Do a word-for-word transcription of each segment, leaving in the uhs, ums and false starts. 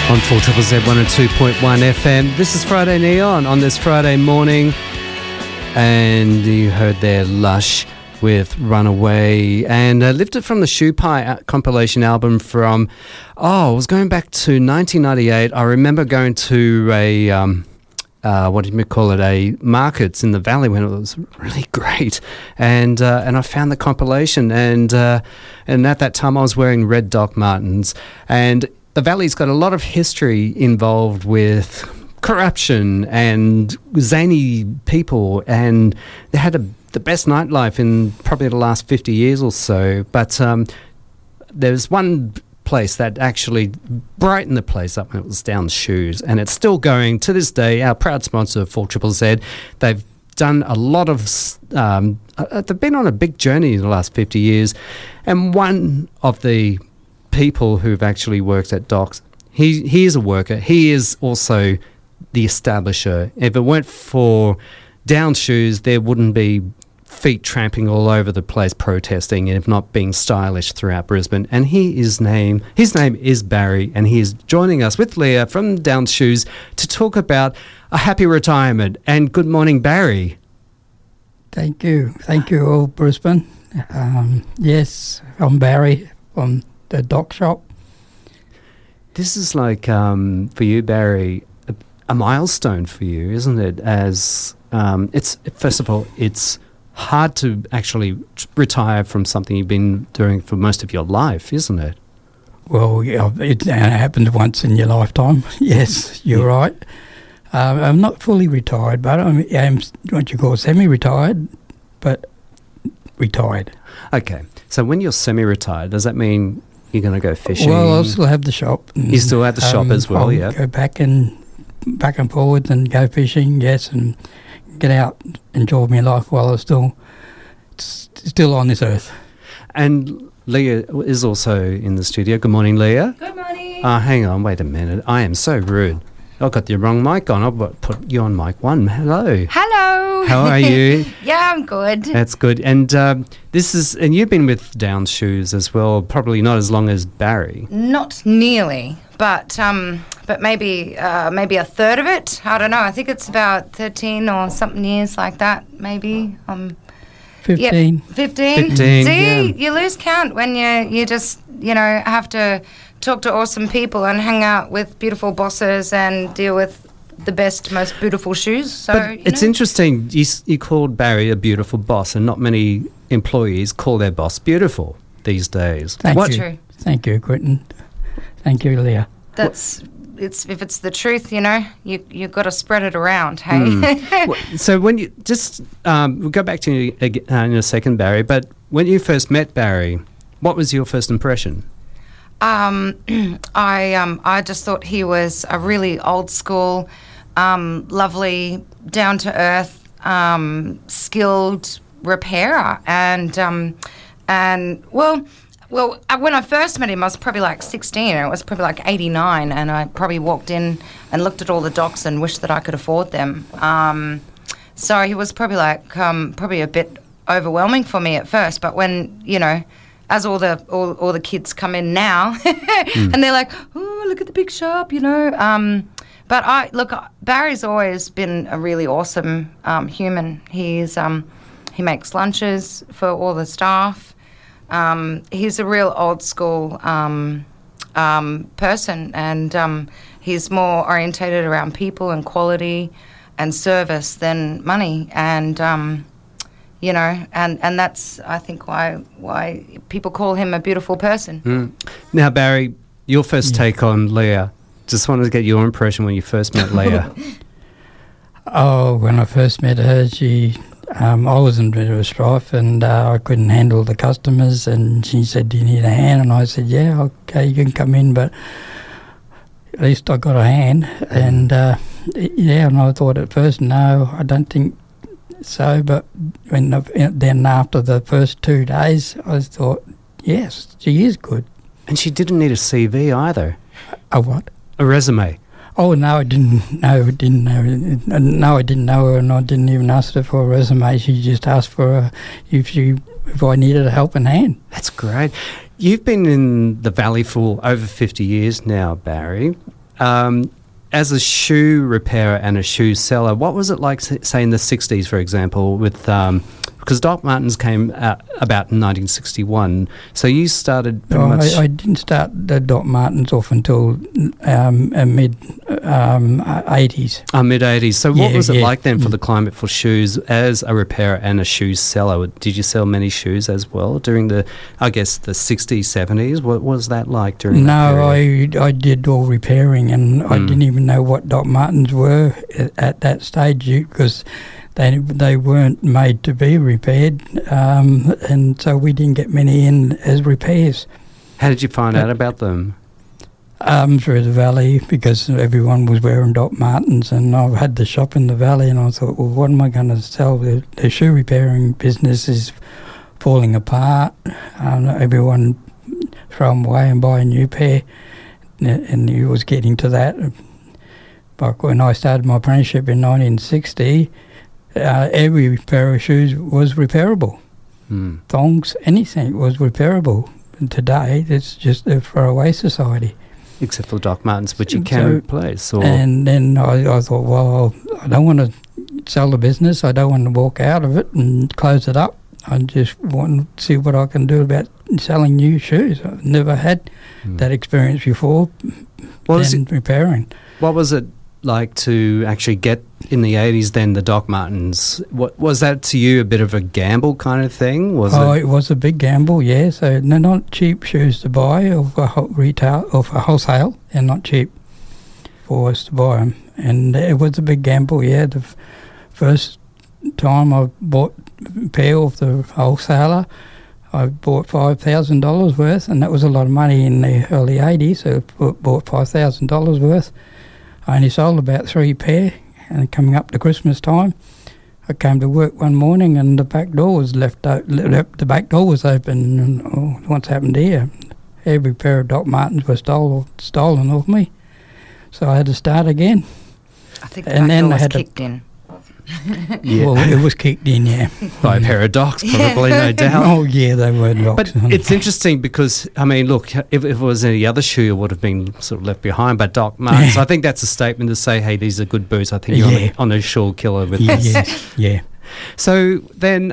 On four Z Z one oh two point one F M. This is Friday Neon on this Friday morning. And you heard there Lush with Runaway, and uh, lifted from the Shoe Pie compilation album from, oh, I was going back to nineteen ninety-eight. I remember going to a, um, uh, what did we call it, a markets in the Valley when it was really great. And uh, and I found the compilation, and uh, and at that time I was wearing red Doc Martens. And the Valley's got a lot of history involved with corruption and zany people, and they had a, the best nightlife in probably the last fifty years or so. But um, there's one place that actually brightened the place up when it was Down Shoes, and it's still going to this day. Our proud sponsor, four Z Z, they've done a lot of, um, uh, they've been on a big journey in the last fifty years, and one of the people who've actually worked at Docs, he he is a worker. He is also the establisher. If it weren't for Down Shoes, there wouldn't be feet tramping all over the place protesting, and if not being stylish throughout Brisbane. And he is name his name is Barry, and he is joining us with Leah from Down Shoes to talk about a happy retirement. And good morning, Barry. Thank you. Thank you all, Brisbane. Um, yes, I'm Barry from the Doc Shop. This is like, um, for you, Barry, a, a milestone for you, isn't it? As um, it's first of all, it's hard to actually retire from something you've been doing for most of your life, isn't it? Well, yeah, it happens once in your lifetime. Yes, you're yeah. right. Uh, I'm not fully retired, but I'm, I'm what you call semi-retired, but retired. Okay, so when you're semi-retired, does that mean you're going to go fishing? Well, I'll still have the shop. And, you still have the shop um, as well, I'll yeah? Go back and back and forwards and go fishing, yes, and get out, enjoy my life while I'm still still on this earth. And Leah is also in the studio. Good morning, Leah. Good morning. Uh, hang on, wait a minute. I am so rude. I've got the wrong mic on. I'll put you on mic one. Hello. Hello. How are you? Yeah, I'm good. That's good. And um, this is, and you've been with Down Shoes as well, probably not as long as Barry. Not nearly, but um, but maybe uh, maybe a third of it. I don't know. I think it's about thirteen or something years like that, maybe. Um, Fifteen. Yep, fifteen. Fifteen. See, yeah. you lose count when you you just you know have to talk to awesome people and hang out with beautiful bosses and deal with the best, most beautiful shoes. So but it's know. interesting. You, you called Barry a beautiful boss, and not many employees call their boss beautiful these days. Thank what? you. True. Thank you, Quentin. Thank you, Leah. That's it's if it's the truth, you know, you you've got to spread it around. Hey. Mm. Well, so when you just um, we'll go back to you uh, in a second, Barry. But when you first met Barry, what was your first impression? Um, I um, I just thought he was a really old school, um, lovely, down to earth, um, skilled repairer, and um, and well, well, when I first met him, I was probably like sixteen, and it was probably like eighty-nine, and I probably walked in and looked at all the Docs and wished that I could afford them. Um, so he was probably like um, probably a bit overwhelming for me at first, but when you know. As all the all, all the kids come in now, mm. and they're like, "Oh, look at the big shop," you know. Um, but I look, Barry's always been a really awesome um, human. He's um, he makes lunches for all the staff. Um, he's a real old school um, um, person, and um, he's more orientated around people and quality and service than money. And um, You know, and, and that's, I think, why why people call him a beautiful person. Mm. Now, Barry, your first yeah. take on Leah. Just wanted to get your impression when you first met Leah. Oh, when I first met her, she, um, I was in a bit of a strife, and uh, I couldn't handle the customers, and she said, "Do you need a hand?" And I said, "Yeah, okay, you can come in, but at least I got a hand." And uh, yeah, and I thought at first, no, I don't think so, but when the, then after the first two days, I thought, yes, she is good. And she didn't need a C V either. A what? A resume. Oh no, I didn't. No, I didn't know. No, I didn't know her, and I didn't even ask her for a resume. She just asked for a, if she if I needed a helping hand. That's great. You've been in the Valley for over fifty years now, Barry. um, as a shoe repairer and a shoe seller, what was it like, say, in the sixties, for example, with... Um, because Doc Martens came out about in nineteen sixty-one, so you started pretty oh, much... I, I didn't start the Doc Martens off until um, uh, mid um, eighties. Oh, mid-eighties. So what Yeah, was it yeah. like then for the climate for shoes as a repairer and a shoe seller? Did you sell many shoes as well during the, I guess, the sixties, seventies? What was that like during that No, period? I I did all repairing, and I Mm. didn't even know what Doc Martens were at, at that stage because they they weren't made to be repaired, um, and so we didn't get many in as repairs. How did you find But- out about them? Um, through the valley, because everyone was wearing Doc Martens, and I had the shop in the valley, and I thought, well, what am I going to sell? The, the shoe repairing business is falling apart. Um, everyone throw them away and buy a new pair, and it was getting to that. But when I started my apprenticeship in nineteen sixty, uh, every pair of shoes was repairable. Hmm. Thongs, anything was repairable. And today, it's just a throwaway society. Except for Doc Martens, which you can So- replace. Or And then I, I thought, well, I don't want to sell the business. I don't want to walk out of it and close it up. I just want to see what I can do about selling new shoes. I've never had Hmm. that experience before. What was and repairing. What was it like to actually get in the eighties then the Doc Martens? What was that to you, a bit of a gamble kind of thing? Was oh, it? it was a big gamble, yeah. So they're not cheap shoes to buy or for ho- retail or for wholesale. They're not cheap for us to buy them. And it was a big gamble, yeah. The f- first time I bought a pair off the wholesaler, I bought five thousand dollars worth, and that was a lot of money in the early eighties, so I bought five thousand dollars worth. I only sold about three pair, and coming up to Christmas time, I came to work one morning and the back door was left, o- left the back door was open, and oh, what's happened here? Every pair of Doc Martens were stole, stolen off me, so I had to start again. I think the And back then door I was had to- kicked in. Yeah. Well, it was kicked in, yeah. By a pair of Docs, probably, no doubt. Oh, yeah, they were Docs. But it's interesting because, I mean, look, if, if it was any other shoe, it would have been sort of left behind. But Doc Martens, Yeah. I think that's a statement to say, hey, these are good boots. I think you're Yeah. on, a, on a sure killer with yeah, this. yes, yeah. So then,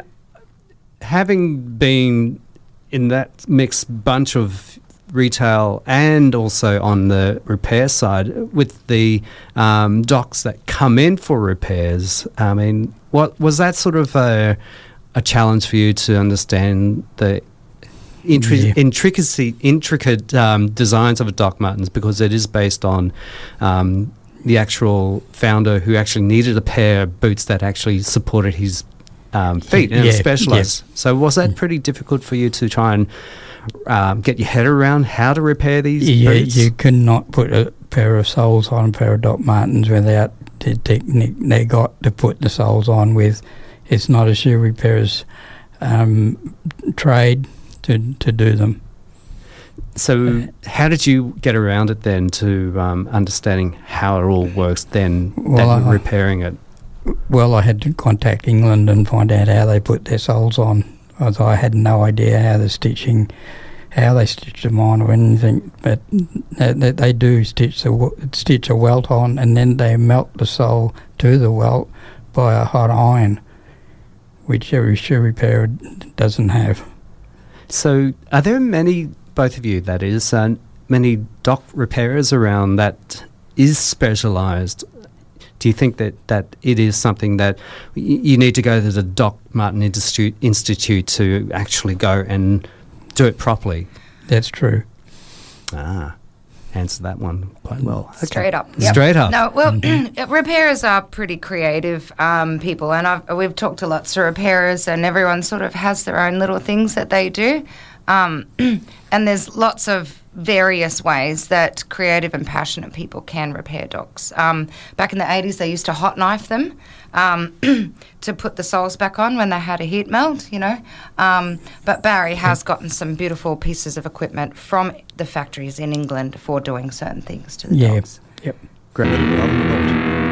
having been in that mixed bunch of retail and also on the repair side, with the um, docs that come in for repairs, I mean, what was that sort of a, a challenge for you to understand the intri- Yeah. intricacy, intricate um, designs of a Doc Martens, because it is based on um, the actual founder who actually needed a pair of boots that actually supported his um, feet and Yeah, specialised. So was that pretty difficult for you to try and um, get your head around how to repair these Yeah, boots? you could not put a pair of soles on a pair of Doc Martens without the technique they got to put the soles on with. It's not a shoe repairer's um, trade to to do them. So how did you get around it then to um, understanding how it all works then, Well, that I- repairing it? Well, I had to contact England and find out how they put their soles on. As I had no idea how the stitching, how they stitch them on or anything. But they, they, they do stitch the w- stitch a welt on, and then they melt the sole to the welt by a hot iron, which every shoe repairer doesn't have. So are there many, both of you that is, uh, many dock repairers around that is specialised? Do you think that, that it is something that y- you need to go to the Doc Marten Institute, Institute to actually go and do it properly? That's true. Ah, answer that one quite well. Okay. Straight up. Yep. Straight up. No, well, repairers are pretty creative um, people, and I've, we've talked to lots of repairers, and everyone sort of has their own little things that they do. Um, and there's lots of various ways that creative and passionate people can repair dogs. Um, back in the eighties, they used to hot knife them um, to put the soles back on when they had a heat melt, you know. Um, but Barry has gotten some beautiful pieces of equipment from the factories in England for doing certain things to the Yeah. dogs. Yep. Great.